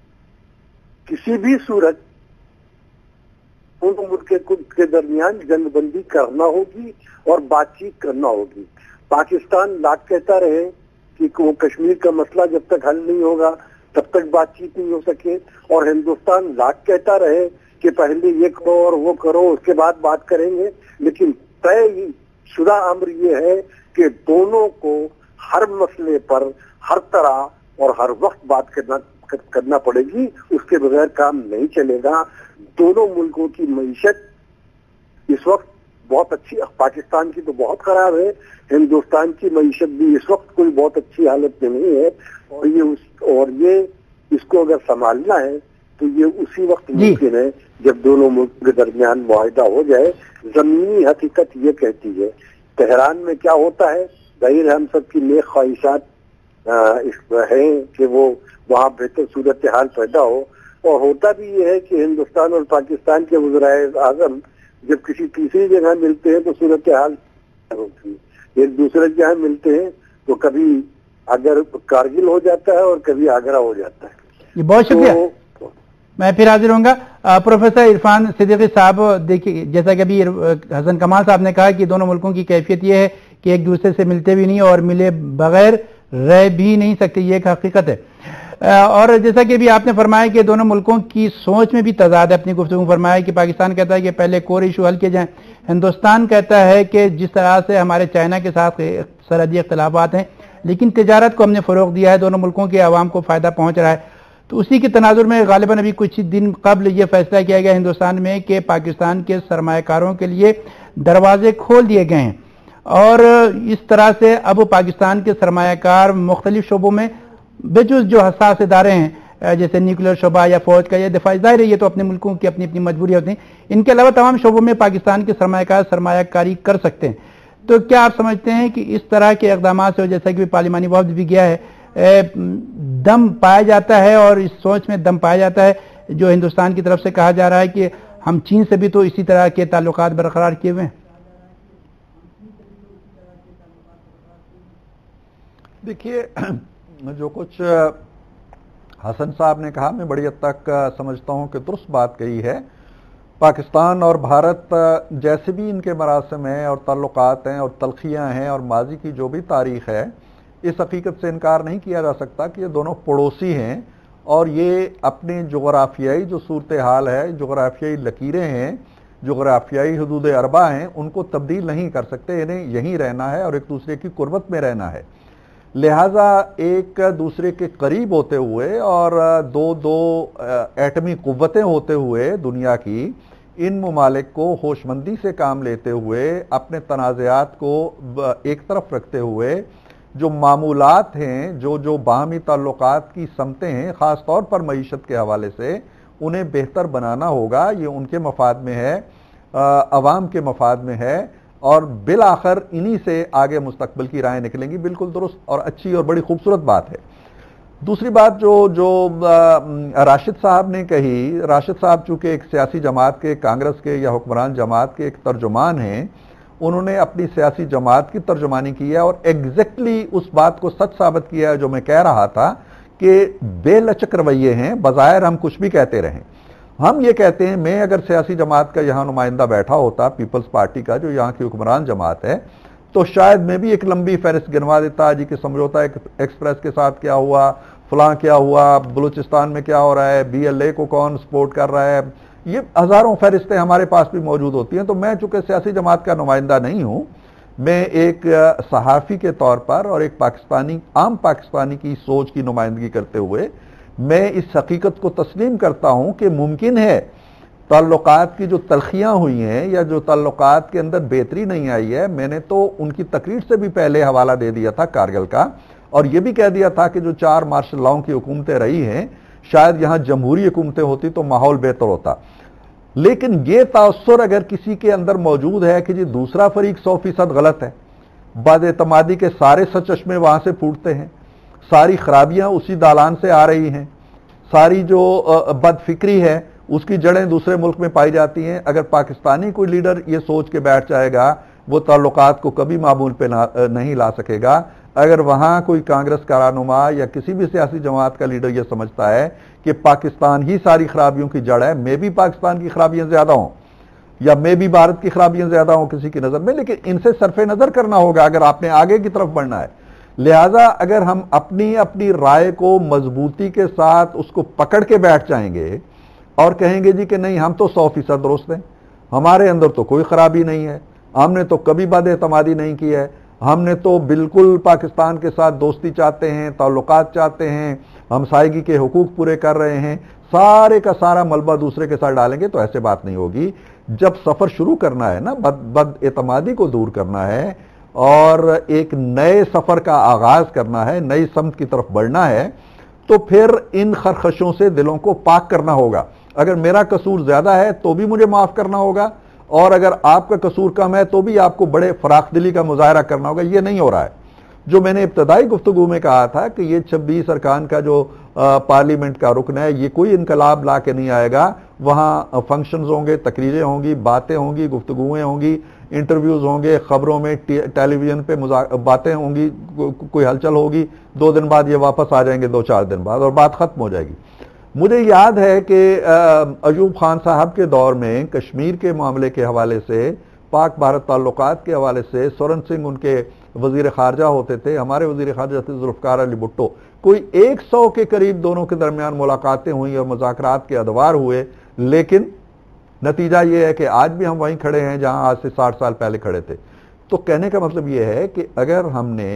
किसी भी सूरत उन मुल्क के दरमियान जंगबंदी करना होगी और बातचीत करना होगी। पाकिस्तान लाख कहता रहे कि वो कश्मीर का मसला जब तक हल नहीं होगा तब तक बातचीत नहीं हो सके, और हिंदुस्तान लाख कहता रहे कि पहले ये करो और वो करो उसके बाद बात करेंगे। लेकिन तय शुदा अम्र ये है कि दोनों को हर मसले पर हर तरह और हर वक्त बात करना पड़ेगी, उसके बगैर काम नहीं चलेगा। दोनों मुल्कों की मईशत इस वक्त बहुत अच्छी, पाकिस्तान की तो बहुत खराब है, हिंदुस्तान की मईशत भी इस वक्त कोई बहुत अच्छी हालत में नहीं है, और ये इसको अगर संभालना है तो ये उसी वक्त मुमकिन है जब दोनों मुल्कों के दरमियान मुआहिदा हो जाए। जमीनी हकीकत ये कहती है तेहरान में क्या होता है, जाहिर है हम सबकी नेक ख्वाहिशात हैं कि वो वहाँ बेहतर सूरत हाल पैदा हो, और होता भी ये है कि हिंदुस्तान और पाकिस्तान के वज़ीर आज़म जब किसी तीसरी जगह मिलते हैं तो सूरत हाल होती है। एक दूसरे जगह मिलते हैं तो कभी अगर कारगिल हो जाता है और कभी आगरा हो जाता है। ये बहुत शुक्रिया। मैं फिर हाजिर होऊंगा। प्रोफेसर इरफान सिद्दीकी साहब, देखिए जैसा कि अभी हसन कमाल साहब ने कहा कि दोनों मुल्कों की कैफियत ये है कि एक दूसरे से मिलते भी नहीं और मिले बगैर रह भी नहीं सकते, ये एक हकीकत है। और जैसा कि अभी आपने फरमाया कि दोनों मुल्कों की सोच में भी तजाद है, अपनी गुफ्तगू फरमाया कि पाकिस्तान कहता है कि पहले कोर इशू हल किए जाएं, हिंदुस्तान कहता है कि जिस तरह से हमारे चाइना के साथ सरहदी इख्तिलाफात हैं लेकिन तिजारत को हमने फ़रोग़ दिया है, दोनों मुल्कों के आवाम को फ़ायदा पहुँच रहा है। तो उसी के तनाजुर में गालिबन अभी कुछ दिन कबल ये फैसला किया गया हिंदुस्तान में कि पाकिस्तान के सरमायाकारों के लिए दरवाजे खोल दिए गए हैं, और इस तरह से अब पाकिस्तान के सरमायाकार मुख्तलिफ शोबों में बेजुज़ जो हसास इदारे हैं जैसे न्यूक्लियर शोबा या फौज का या दिफाई, ज़ाहिर है ये तो अपने मुल्कों की अपनी अपनी मजबूरी होती हैं, इनके अलावा तमाम शोबों में पाकिस्तान के सरमायाकार सरमायाकारी कर सकते हैं। तो क्या आप समझते हैं कि इस तरह के इक़दाम से, जैसा कि पार्लिमानी वफ़द भी गया है, दम पाया जाता है और इस सोच में दम पाया जाता है जो हिंदुस्तान की तरफ से कहा जा रहा है कि हम चीन से भी तो इसी तरह के ताल्लुकात बरकरार किए हुए हैं? देखिए, जो कुछ हसन साहब ने कहा मैं बड़ी हद तक समझता हूं कि दुरुस्त बात कही है। पाकिस्तान और भारत जैसे भी इनके मरासिम हैं और ताल्लुकात हैं और तलखियाँ हैं और माजी की जो भी तारीख़ है, इस हकीकत से इनकार नहीं किया जा सकता कि ये दोनों पड़ोसी हैं और ये अपने जोग्राफियाई जो सूरत हाल है, जोग्राफियाई लकीरें हैं, जोग्राफियाई हदूद अरबा हैं, उनको तब्दील नहीं कर सकते। इन्हें यहीं रहना है और एक दूसरे की कुर्बत में रहना है। लिहाजा एक दूसरे के करीब होते हुए और दो एटमी कुव्वतें होते हुए दुनिया की, इन ममालिक को होशमंदी से काम लेते हुए, अपने तनाज़ात को एक तरफ रखते हुए, जो मामूलात हैं, जो बाहमी ताल्लुकात की समतें हैं, ख़ास तौर पर मईशत के हवाले से, उन्हें बेहतर बनाना होगा। ये उनके मफाद में है, अवाम के मफाद में है। اور بالآخر انہی سے آگے مستقبل کی رائے نکلیں گی. بالکل درست اور اچھی اور بڑی خوبصورت بات ہے. دوسری بات جو راشد صاحب نے کہی، راشد صاحب چونکہ ایک سیاسی جماعت کے، کانگریس کے یا حکمران جماعت کے ایک ترجمان ہیں، انہوں نے اپنی سیاسی جماعت کی ترجمانی کی ہے اور ایگزیکٹلی اس بات کو سچ ثابت کیا ہے جو میں کہہ رہا تھا کہ بے لچک رویے ہیں. بظاہر ہم کچھ بھی کہتے رہیں، ہم یہ کہتے ہیں میں اگر سیاسی جماعت کا یہاں نمائندہ بیٹھا ہوتا، پیپلز پارٹی کا جو یہاں کی حکمران جماعت ہے، تو شاید میں بھی ایک لمبی فہرست گنوا دیتا جی کہ سمجھوتا ایکسپریس کے ساتھ کیا ہوا، فلاں کیا ہوا، بلوچستان میں کیا ہو رہا ہے، BLA کو کون سپورٹ کر رہا ہے. یہ ہزاروں فہرستیں ہمارے پاس بھی موجود ہوتی ہیں. تو میں چونکہ سیاسی جماعت کا نمائندہ نہیں ہوں، میں ایک صحافی کے طور پر اور ایک عام پاکستانی کی سوچ کی نمائندگی کرتے ہوئے میں اس حقیقت کو تسلیم کرتا ہوں کہ ممکن ہے تعلقات کی جو تلخیاں ہوئی ہیں یا جو تعلقات کے اندر بہتری نہیں آئی ہے. میں نے تو ان کی تقریر سے بھی پہلے حوالہ دے دیا تھا کارگل کا، اور یہ بھی کہہ دیا تھا کہ جو 4 مارشل لاؤں کی حکومتیں رہی ہیں، شاید یہاں جمہوری حکومتیں ہوتی تو ماحول بہتر ہوتا. لیکن یہ تاثر اگر کسی کے اندر موجود ہے کہ جی دوسرا فریق 100% غلط ہے، بد اعتمادی کے سارے سچشمے وہاں سے پھوٹتے ہیں، ساری خرابیاں اسی دالان سے آ رہی ہیں، ساری جو بد فکری ہے اس کی جڑیں دوسرے ملک میں پائی جاتی ہیں. اگر پاکستانی کوئی لیڈر یہ سوچ کے بیٹھ جائے گا وہ تعلقات کو کبھی معمول پہ نہیں لا سکے گا. اگر وہاں کوئی کانگریس کا رہنما یا کسی بھی سیاسی جماعت کا لیڈر یہ سمجھتا ہے کہ پاکستان ہی ساری خرابیوں کی جڑ ہے، میں بھی پاکستان کی خرابیاں زیادہ ہوں یا میں بھی بھارت کی خرابیاں زیادہ ہوں کسی کی نظر میں، لیکن ان سے صرف نظر کرنا ہوگا اگر آپ نے آگے کی طرف بڑھنا ہے. لہٰذا اگر ہم اپنی رائے کو مضبوطی کے ساتھ اس کو پکڑ کے بیٹھ جائیں گے اور کہیں گے جی کہ نہیں ہم تو 100% درست ہیں، ہمارے اندر تو کوئی خرابی نہیں ہے، ہم نے تو کبھی بد اعتمادی نہیں کی ہے، ہم نے تو بالکل پاکستان کے ساتھ دوستی چاہتے ہیں، تعلقات چاہتے ہیں، ہمسائیگی کے حقوق پورے کر رہے ہیں، سارے کا سارا ملبہ دوسرے کے ساتھ ڈالیں گے تو ایسے بات نہیں ہوگی. جب سفر شروع کرنا ہے نا، بد اعتمادی کو دور کرنا ہے اور ایک نئے سفر کا آغاز کرنا ہے، نئی سمت کی طرف بڑھنا ہے، تو پھر ان خرخشوں سے دلوں کو پاک کرنا ہوگا. اگر میرا قصور زیادہ ہے تو بھی مجھے معاف کرنا ہوگا، اور اگر آپ کا قصور کم ہے تو بھی آپ کو بڑے فراخ دلی کا مظاہرہ کرنا ہوگا. یہ نہیں ہو رہا ہے. جو میں نے ابتدائی گفتگو میں کہا تھا کہ یہ 26 ارکان کا جو پارلیمنٹ کا رکن ہے، یہ کوئی انقلاب لا کے نہیں آئے گا. وہاں فنکشنز ہوں گے، تقریریں ہوں گی، باتیں ہوں گی، گفتگویں ہوں گی، انٹرویوز ہوں گے، خبروں میں ٹیلی ویژن پہ باتیں ہوں گی، کوئی ہلچل ہوگی، 2 دن بعد یہ واپس آ جائیں گے، 2-4 دن بعد، اور بات ختم ہو جائے گی. مجھے یاد ہے کہ ایوب خان صاحب کے دور میں کشمیر کے معاملے کے حوالے سے، پاک بھارت تعلقات کے حوالے سے، سورن سنگھ ان کے وزیر خارجہ ہوتے تھے، ہمارے وزیر خارجہ تھے ذوالفقار علی بھٹو. کوئی 100 کے قریب دونوں کے درمیان ملاقاتیں ہوئیں اور مذاکرات کے ادوار ہوئے، لیکن نتیجہ یہ ہے کہ آج بھی ہم وہیں کھڑے ہیں جہاں آج سے 60 سال پہلے کھڑے تھے. تو کہنے کا مطلب یہ ہے کہ اگر ہم نے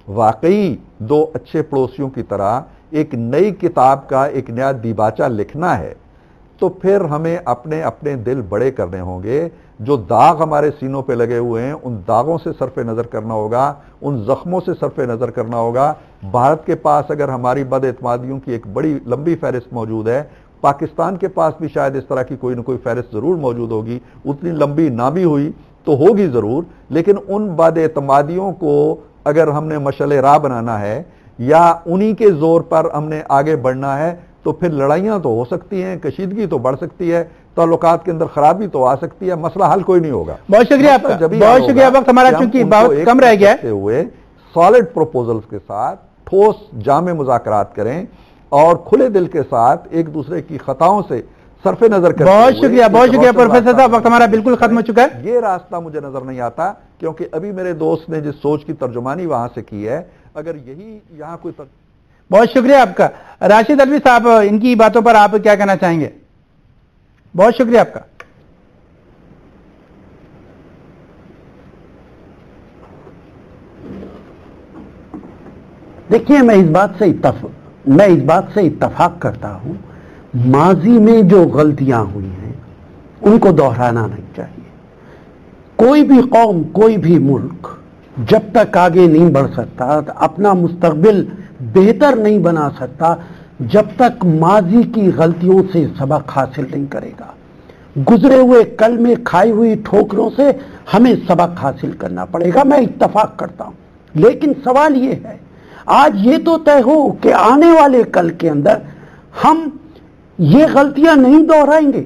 واقعی 2 اچھے پڑوسیوں کی طرح ایک نئی کتاب کا ایک نیا دیباچہ لکھنا ہے تو پھر ہمیں اپنے دل بڑے کرنے ہوں گے. جو داغ ہمارے سینوں پہ لگے ہوئے ہیں ان داغوں سے صرف نظر کرنا ہوگا، ان زخموں سے صرف نظر کرنا ہوگا. بھارت کے پاس اگر ہماری بد اعتمادیوں کی ایک بڑی لمبی فہرست موجود ہے، پاکستان کے پاس بھی شاید اس طرح کی کوئی نہ کوئی فہرست ضرور موجود ہوگی. اتنی لمبی نہ بھی ہوئی تو ہوگی ضرور، لیکن ان بد اعتمادیوں کو اگر ہم نے مشعل راہ بنانا ہے یا انہی کے زور پر ہم نے آگے بڑھنا ہے تو پھر لڑائیاں تو ہو سکتی ہیں، کشیدگی تو بڑھ سکتی ہے، تعلقات کے اندر خرابی تو آ سکتی ہے، مسئلہ حل کوئی نہیں ہوگا. بہت شکریہ آپ کا، بہت شکریہ. وقت ہمارا چونکہ بہت کم رہ گیا ہے. ہوئے سالڈ پروپوزلز کے ساتھ ٹھوس جامع مذاکرات کریں اور کھلے دل کے ساتھ ایک دوسرے کی خطاؤں سے صرف نظر کریں. بہت شکریہ پروفیسر صاحب، وقت ہمارا بالکل ختم ہو چکا ہے. یہ راستہ مجھے نظر نہیں آتا کیونکہ ابھی میرے دوست نے جس سوچ کی ترجمانی وہاں سے کی ہے، اگر یہی یہاں کوئی بہت شکریہ آپ کا. راشد علوی صاحب، ان کی باتوں پر آپ کیا کہنا چاہیں گے؟ بہت شکریہ آپ کا. دیکھیے، میں اس بات سے اتفاق کرتا ہوں، ماضی میں جو غلطیاں ہوئی ہیں ان کو دہرانا نہیں چاہیے. کوئی بھی قوم، کوئی بھی ملک جب تک آگے نہیں بڑھ سکتا، اپنا مستقبل بہتر نہیں بنا سکتا جب تک ماضی کی غلطیوں سے سبق حاصل نہیں کرے گا. गुजरे हुए कल में खाई हुई ठोकरों से हमें सबक हासिल करना पड़ेगा, मैं इत्तफाक करता हूं। लेकिन सवाल ये है, आज ये तो तय हो कि आने वाले कल के अंदर हम ये गलतियां नहीं दोहराएंगे।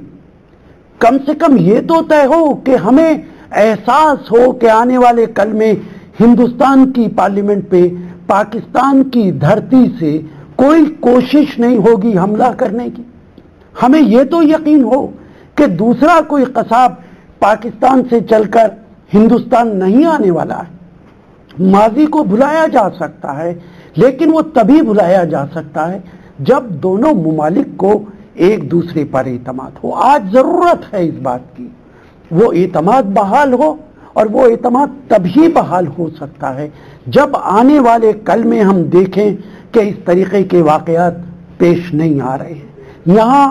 कम से कम ये तो तय हो कि हमें एहसास हो कि आने वाले कल में हिंदुस्तान की पार्लियामेंट पे पाकिस्तान की धरती से कोई कोशिश नहीं होगी हमला करने की। हमें यह तो यकीन हो कि दूसरा कोई कसाब पाकिस्तान से चलकर हिंदुस्तान नहीं आने वाला है। माजी को भुलाया जा सकता है, लेकिन वो तभी भुलाया जा सकता है जब दोनों मुमालिक को एक दूसरे पर एतमाद हो। आज जरूरत है इस बात की, वो एतमाद बहाल हो, और वो एतमाद तभी बहाल हो सकता है जब आने वाले कल में हम देखें कि इस तरीके के वाकयात पेश नहीं आ रहे हैं। यहाँ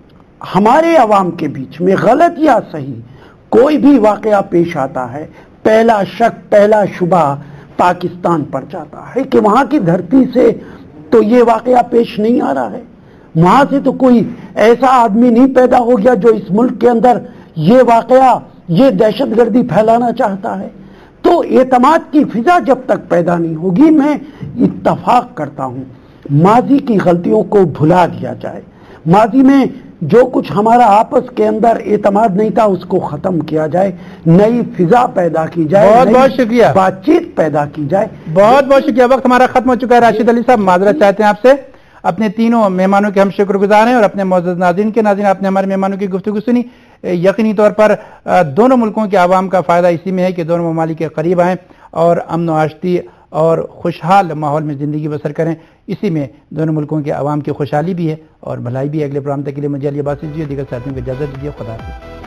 हमारे अवाम के बीच में गलत या सही कोई भी वाकया पेश आता है, पहला शक, पहला शुबा पाकिस्तान पर जाता है कि वहां की धरती से तो ये वाकया पेश नहीं आ रहा है, वहां से तो कोई ऐसा आदमी नहीं पैदा हो गया जो इस मुल्क के अंदर ये वाकया, ये दहशतगर्दी फैलाना चाहता है। तो एतमाद की फिजा जब तक पैदा नहीं होगी, मैं इत्तफाक करता हूं माजी की गलतियों को भुला दिया जाए, माजी में जो कुछ हमारा आपस के अंदर एतमाद नहीं था उसको खत्म किया जाए, नई फिजा पैदा की जाए, बहुत बहुत शुक्रिया, बातचीत पैदा की जाए। बहुत बहुत शुक्रिया। वक्त हमारा खत्म हो चुका है। राशिद अली साहब, माजरत चाहते हैं आपसे, अपने तीनों मेहमानों के हम शुक्रगुजार हैं और अपने मौजूद नाज़रीन के। नाज़रीन, आपने हमारे मेहमानों की गुफ्तगू सुनी। यकीनी तौर पर दोनों मुल्कों के आवाम का फ़ायदा इसी में है कि दोनों ममालिक के करीब आएँ और अमन व आशती और खुशहाल माहौल में ज़िंदगी बसर करें। इसी में दोनों मुल्कों के आवाम की खुशहाली भी है और भलाई भी है। अगले प्रोग्राम तक के लिए मुझे अली अब्बासी जी दीगर साथियों को इजाज़त दीजिए। खुदा हाफ़िज़।